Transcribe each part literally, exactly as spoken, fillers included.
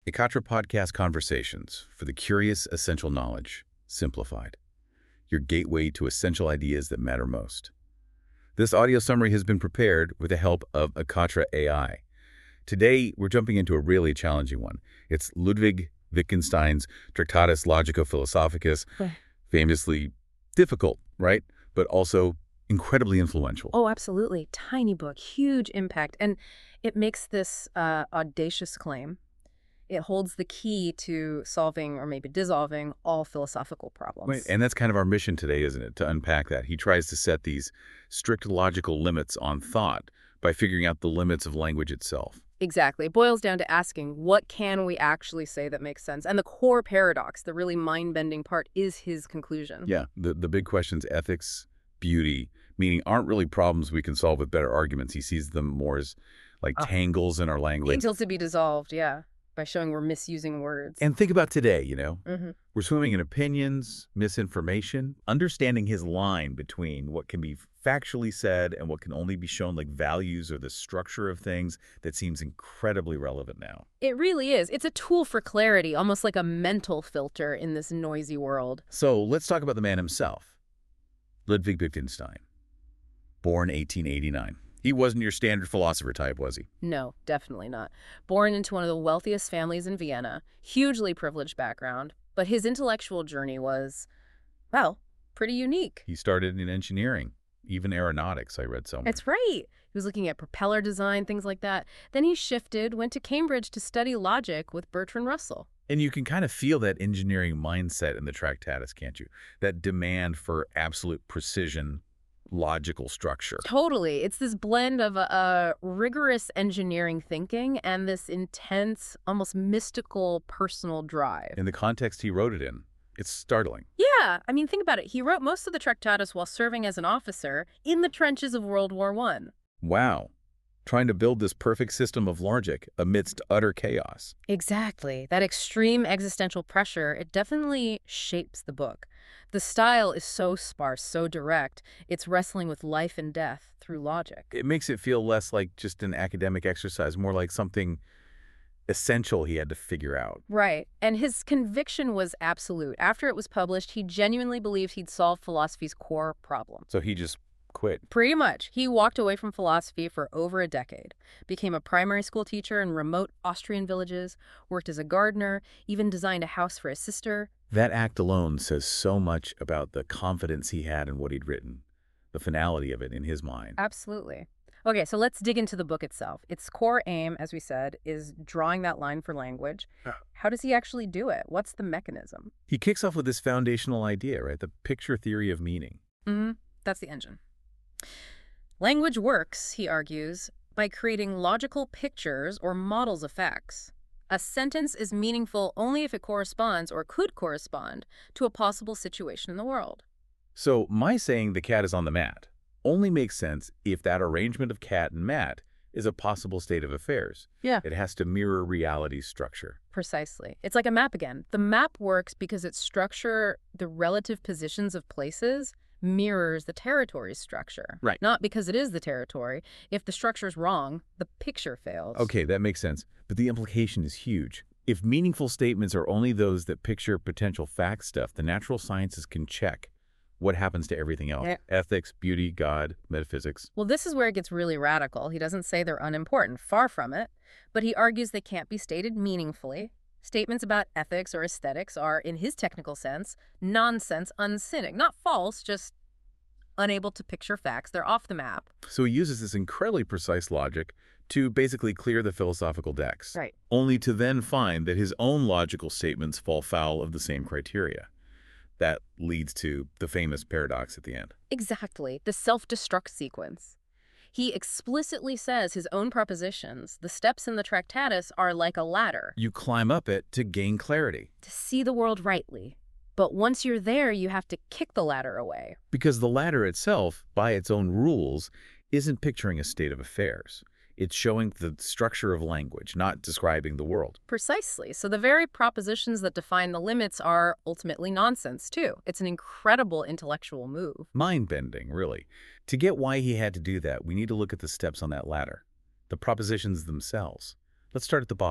Ekatra Podcast Conversations for the Curious Essential Knowledge, Simplified. Your gateway to essential ideas that matter most. This audio summary has been prepared with the help of Ekatra A I. Today, we're jumping into a really challenging one. It's Ludwig Wittgenstein's Tractatus Logico-Philosophicus, Right. famously difficult, right? But also incredibly influential. Oh, absolutely. Tiny book, huge impact. And it makes this uh, audacious claim. It holds the key to solving or maybe dissolving all philosophical problems. Right, and that's kind of our mission today, isn't it? To unpack that. He tries to set these strict logical limits on thought by figuring out the limits of language itself. Exactly. It boils down to asking, what can we actually say that makes sense? And the core paradox, the really mind-bending part, is his conclusion. Yeah, the, the big questions, ethics, beauty, meaning aren't really problems we can solve with better arguments. He sees them more as like Ah. tangles in our language. Angels to be dissolved, yeah, by showing we're misusing words. And think about today, you know, Mhm. we're swimming in opinions, misinformation, understanding his line between what can be factually said and what can only be shown like values or the structure of things that seems incredibly relevant now. It really is. It's a tool for clarity, almost like a mental filter in this noisy world. So let's talk about the man himself, Ludwig Wittgenstein, born eighteen eighty-nine. He wasn't your standard philosopher type, was he? No, definitely not. Born into one of the wealthiest families in Vienna, hugely privileged background, but his intellectual journey was, well, pretty unique. He started in engineering, even aeronautics, I read somewhere. That's right. He was looking at propeller design, things like that. Then he shifted, went to Cambridge to study logic with Bertrand Russell. And you can kind of feel that engineering mindset in the Tractatus, can't you? That demand for absolute precision, logical structure. Totally. It's this blend of a, a rigorous engineering thinking and this intense, almost mystical personal drive. In the context he wrote it in, it's startling. Yeah, I mean, think about it. He wrote most of the Tractatus while serving as an officer in the trenches of World War One. Wow. Trying to build this perfect system of logic amidst utter chaos. Exactly. That extreme existential pressure, it definitely shapes the book. The style is so sparse, so direct, it's wrestling with life and death through logic. It makes it feel less like just an academic exercise, more like something essential he had to figure out. Right. And his conviction was absolute. After it was published, he genuinely believed he'd solved philosophy's core problem. So he just quit. Pretty much. He walked away from philosophy for over a decade, became a primary school teacher in remote Austrian villages, worked as a gardener, even designed a house for his sister. That act alone says so much about the confidence he had in what he'd written, the finality of it in his mind. Absolutely. Okay, so let's dig into the book itself. Its core aim, as we said, is drawing that line for language. Yeah. How does he actually do it? What's the mechanism? He kicks off with this foundational idea, right? The picture theory of meaning. Mm-hmm. That's the engine. Language works, he argues, by creating logical pictures or models of facts. A sentence is meaningful only if it corresponds or could correspond to a possible situation in the world. So my saying the cat is on the mat only makes sense if that arrangement of cat and mat is a possible state of affairs. Yeah. It has to mirror reality's structure. Precisely. It's like a map again. The map works because its structure, the relative positions of places, mirrors the territory's structure. Right. Not because it is the territory. If the structure's wrong, the picture fails. Okay, that makes sense. But the implication is huge. If meaningful statements are only those that picture potential fact stuff, the natural sciences can check what happens to everything else. Yeah. Ethics, beauty, God, metaphysics. Well, this is where it gets really radical. He doesn't say they're unimportant, far from it, but he argues they can't be stated meaningfully. Statements about ethics or aesthetics are, in his technical sense, nonsense, uncynic. Not false, just unable to picture facts. They're off the map. So he uses this incredibly precise logic to basically clear the philosophical decks. Right. Only to then find that his own logical statements fall foul of the same criteria. That leads to the famous paradox at the end. Exactly. The self-destruct sequence. He explicitly says his own propositions, the steps in the Tractatus, are like a ladder. You climb up it to gain clarity. To see the world rightly. But once you're there, you have to kick the ladder away. Because the ladder itself, by its own rules, isn't picturing a state of affairs. It's showing the structure of language, not describing the world. Precisely. So the very propositions that define the limits are ultimately nonsense, too. It's an incredible intellectual move. Mind-bending, really. To get why he had to do that, we need to look at the steps on that ladder, the propositions themselves. Let's start at the bottom.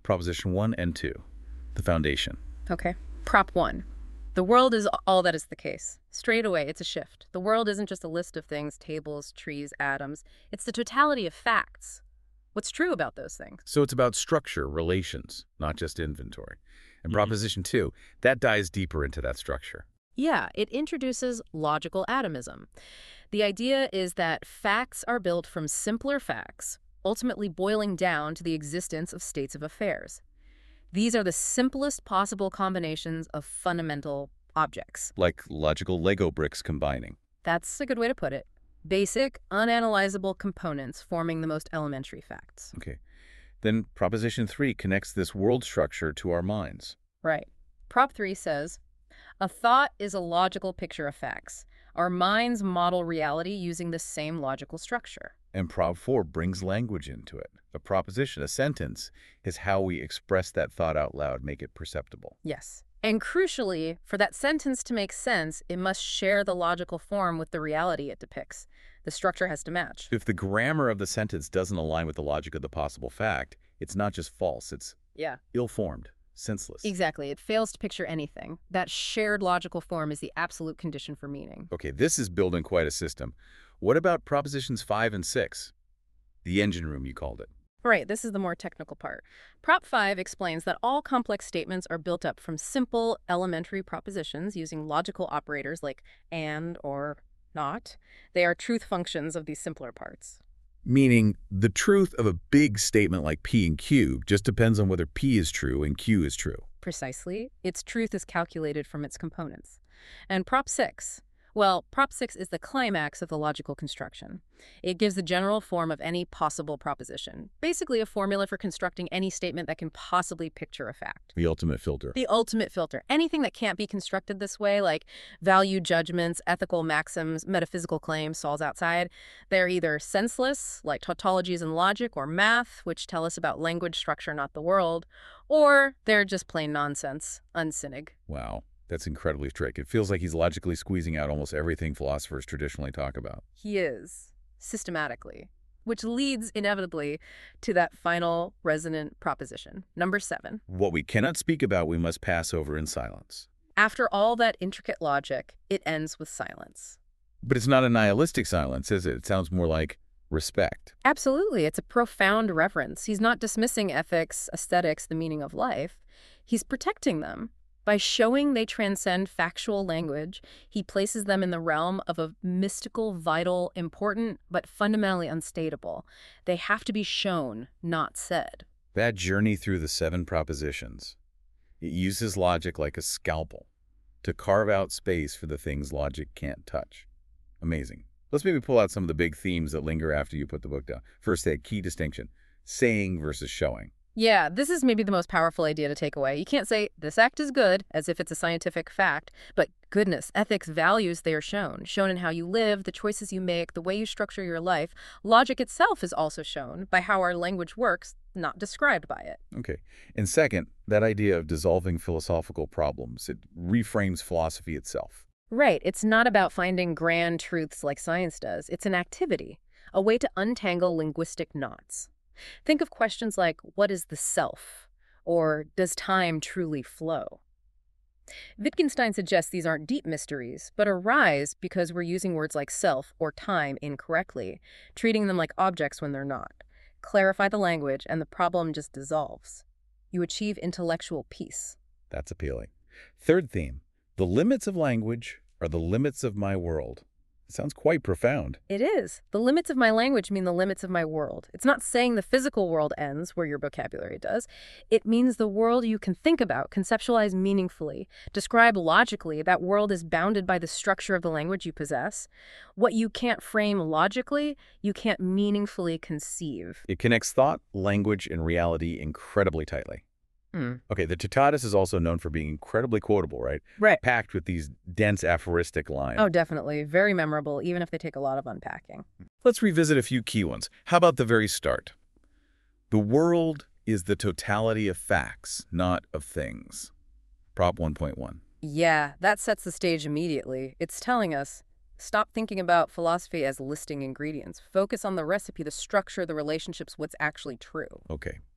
Proposition one and two, the foundation. Okay. Prop one. The world is all that is the case. Straight away, it's a shift. The world isn't just a list of things, tables, trees, atoms. It's the totality of facts. What's true about those things? So it's about structure, relations, not just inventory. And Mhm. Proposition two, that dives deeper into that structure. Yeah, it introduces logical atomism. The idea is that facts are built from simpler facts, ultimately boiling down to the existence of states of affairs. These are the simplest possible combinations of fundamental objects. Like logical Lego bricks combining. That's a good way to put it. Basic, unanalyzable components forming the most elementary facts. Okay. Then Proposition three connects this world structure to our minds. Right. Prop three says, a thought is a logical picture of facts. Our minds model reality using the same logical structure. And Prop four brings language into it. A proposition, a sentence, is how we express that thought out loud, make it perceptible. Yes. And crucially, for that sentence to make sense, it must share the logical form with the reality it depicts. The structure has to match. If the grammar of the sentence doesn't align with the logic of the possible fact, it's not just false, it's Yeah. ill-formed, senseless. Exactly. It fails to picture anything. That shared logical form is the absolute condition for meaning. Okay, this is building quite a system. What about Propositions five and six? The engine room, you called it. Right, this is the more technical part. Prop five explains that all complex statements are built up from simple, elementary propositions using logical operators like and or not. They are truth functions of these simpler parts. Meaning, the truth of a big statement like P and Q just depends on whether P is true and Q is true. Precisely. Its truth is calculated from its components. And Prop six, well, Prop six is the climax of the logical construction. It gives the general form of any possible proposition, basically a formula for constructing any statement that can possibly picture a fact. The ultimate filter. The ultimate filter. Anything that can't be constructed this way, like value judgments, ethical maxims, metaphysical claims, falls outside. They're either senseless, like tautologies in logic or math, which tell us about language structure, not the world, or they're just plain nonsense, unsinnig. Wow, that's incredibly strict. It feels like he's logically squeezing out almost everything philosophers traditionally talk about. He is, systematically, which leads inevitably to that final resonant proposition, number seven. What we cannot speak about, we must pass over in silence. After all that intricate logic, it ends with silence. But it's not a nihilistic silence, is it? It sounds more like respect. Absolutely. It's a profound reverence. He's not dismissing ethics, aesthetics, the meaning of life. He's protecting them. By showing they transcend factual language, he places them in the realm of a mystical, vital, important, but fundamentally unstatable. They have to be shown, not said. That journey through the seven propositions, it uses logic like a scalpel to carve out space for the things logic can't touch. Amazing. Let's maybe pull out some of the big themes that linger after you put the book down. First, a key distinction, saying versus showing. Yeah, this is maybe the most powerful idea to take away. You can't say, this act is good, as if it's a scientific fact, but goodness, ethics, values, they are shown. Shown in how you live, the choices you make, the way you structure your life. Logic itself is also shown by how our language works, not described by it. Okay. And second, that idea of dissolving philosophical problems, it reframes philosophy itself. Right, it's not about finding grand truths like science does. It's an activity, a way to untangle linguistic knots. Think of questions like, what is the self? Or, does time truly flow? Wittgenstein suggests these aren't deep mysteries, but arise because we're using words like self or time incorrectly, treating them like objects when they're not. Clarify the language, and the problem just dissolves. You achieve intellectual peace. That's appealing. Third theme, the limits of language are the limits of my world. It sounds quite profound. It is. The limits of my language mean the limits of my world. It's not saying the physical world ends where your vocabulary does. It means the world you can think about, conceptualize meaningfully, describe logically. That world is bounded by the structure of the language you possess. What you can't frame logically, you can't meaningfully conceive. It connects thought, language, and reality incredibly tightly. Hmm. Okay, the Totatus is also known for being incredibly quotable, right? Right. Packed with these dense aphoristic lines. Oh, definitely. Very memorable, even if they take a lot of unpacking. Let's revisit a few key ones. How about the very start? The world is the totality of facts, not of things. Prop one point one. Yeah, that sets the stage immediately. It's telling us, stop thinking about philosophy as listing ingredients. Focus on the recipe, the structure, the relationships, what's actually true. Okay.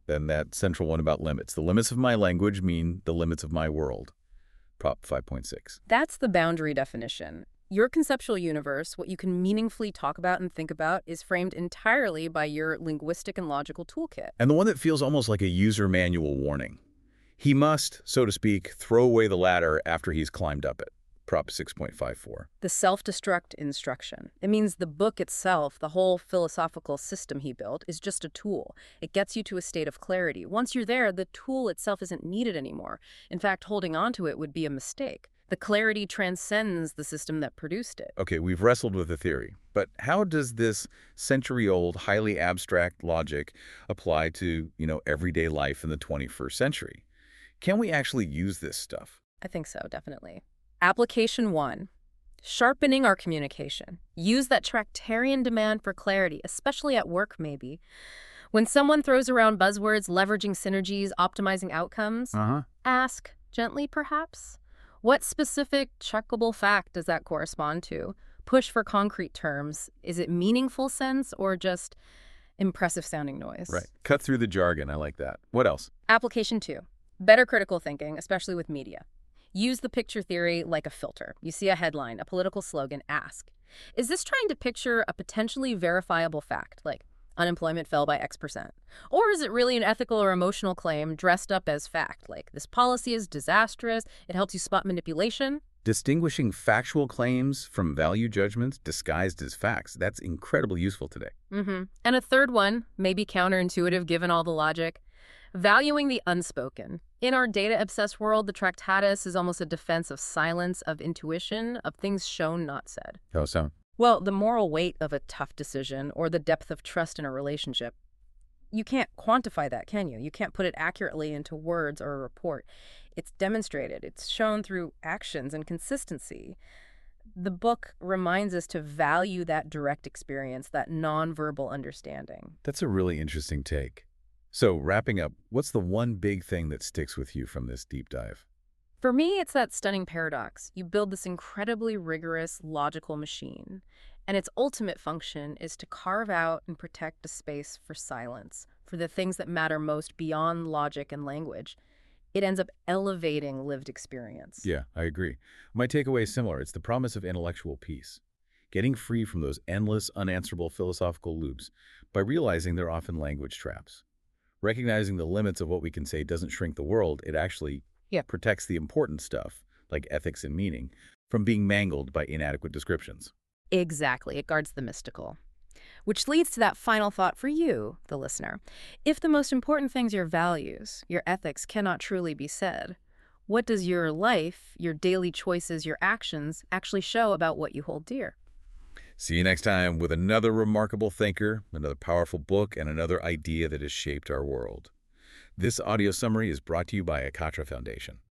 Then that central one about limits. The limits of my language mean the limits of my world. Prop five point six. That's the boundary definition. Your conceptual universe, what you can meaningfully talk about and think about, is framed entirely by your linguistic and logical toolkit. And the one that feels almost like a user manual warning. He must, so to speak, throw away the ladder after he's climbed up it. Prop six point five four. The self-destruct instruction. It means the book itself, the whole philosophical system he built, is just a tool. It gets you to a state of clarity. Once you're there, the tool itself isn't needed anymore. In fact, holding on to it would be a mistake. The clarity transcends the system that produced it. Okay, we've wrestled with the theory, but how does this century-old, highly abstract logic apply to, you know, everyday life in the twenty-first century? Can we actually use this stuff? I think so, definitely. Application one, sharpening our communication. Use that Tractarian demand for clarity, especially at work maybe. When someone throws around buzzwords, leveraging synergies, optimizing outcomes, Uh-huh. ask, gently perhaps, what specific checkable fact does that correspond to? Push for concrete terms. Is it meaningful sense or just impressive sounding noise? Right. Cut through the jargon. I like that. What else? Application two, better critical thinking, especially with media. Use the picture theory like a filter. You see a headline, a political slogan, ask, is this trying to picture a potentially verifiable fact, like unemployment fell by X percent? Or is it really an ethical or emotional claim dressed up as fact, like this policy is disastrous, it helps you spot manipulation? Distinguishing factual claims from value judgments disguised as facts. That's incredibly useful today. Mm-hmm. And a third one, maybe counterintuitive given all the logic, valuing the unspoken. In our data-obsessed world, the Tractatus is almost a defense of silence, of intuition, of things shown, not said. How so? Well, the moral weight of a tough decision or the depth of trust in a relationship, you can't quantify that, can you? You can't put it accurately into words or a report. It's demonstrated. It's shown through actions and consistency. The book reminds us to value that direct experience, that nonverbal understanding. That's a really interesting take. So, wrapping up, what's the one big thing that sticks with you from this deep dive? For me, it's that stunning paradox. You build this incredibly rigorous, logical machine, and its ultimate function is to carve out and protect a space for silence, for the things that matter most beyond logic and language. It ends up elevating lived experience. Yeah, I agree. My takeaway is similar. It's the promise of intellectual peace. Getting free from those endless, unanswerable philosophical loops by realizing they're often language traps. Recognizing the limits of what we can say doesn't shrink the world. It actually Yeah. protects the important stuff, like ethics and meaning, from being mangled by inadequate descriptions. Exactly. It guards the mystical. Which leads to that final thought for you, the listener. If the most important thing's your values, your ethics cannot truly be said, what does your life, your daily choices, your actions actually show about what you hold dear? See you next time with another remarkable thinker, another powerful book, and another idea that has shaped our world. This audio summary is brought to you by Akatra Foundation.